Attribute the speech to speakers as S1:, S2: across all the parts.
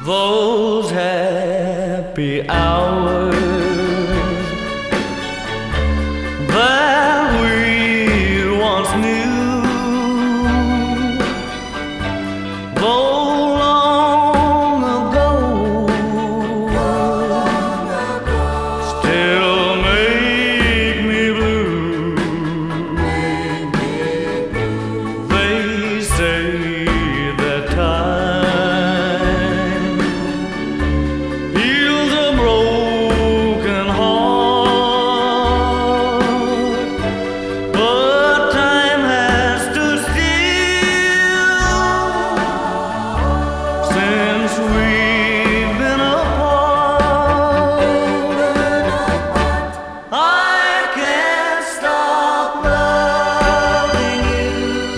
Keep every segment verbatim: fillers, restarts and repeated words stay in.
S1: those happy hours that we once knew, though long ago, still make me blue. They say that time heals a broken heart, but time has stood still since we've been apart. I can't stop loving you,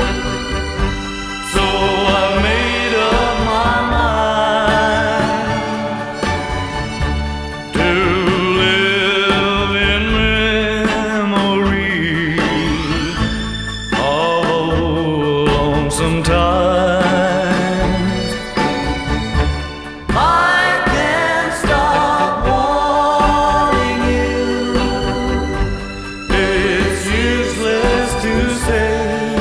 S1: so I made up my mind to live in memory of old lonesome times. I can't stop wanting you. It's useless to say,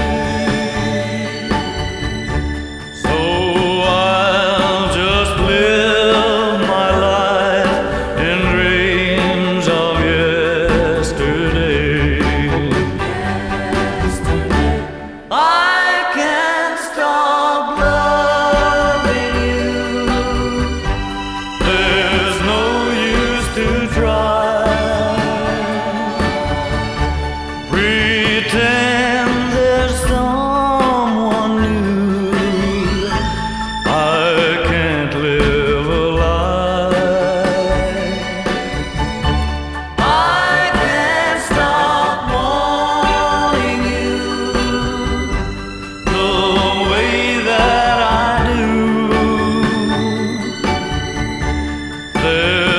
S1: so I'll just live my life in dreams of yesterday. I can't stop loving you. There's no use to try. Pretend there's someone new. I can't live a lie. I can't stop wanting you the way that I do. There